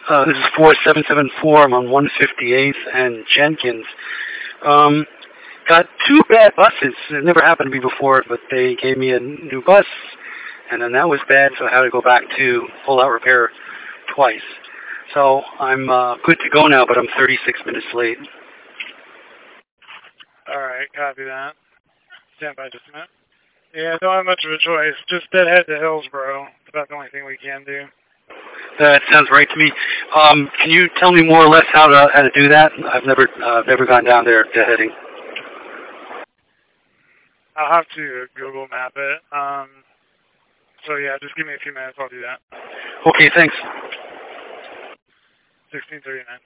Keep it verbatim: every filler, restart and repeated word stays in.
Uh, this is four seven seven four. I'm on one fifty-eighth and Jenkins. Um, got two bad buses. It never happened to me before, but they gave me a new bus, and then that was bad, so I had to go back to full-out repair twice. So I'm uh, good to go now, but I'm thirty-six minutes late. All right, copy that. Stand by just a minute. Yeah, don't have much of a choice. Just deadhead to Hillsboro. It's about the only thing we can do. That sounds right to me. Um, can you tell me more or less how to how to do that? I've never uh, never gone down there deadheading. I'll have to Google map it. Um, so yeah, just give me a few minutes. I'll do that. Okay, thanks. sixteen thirty-nine.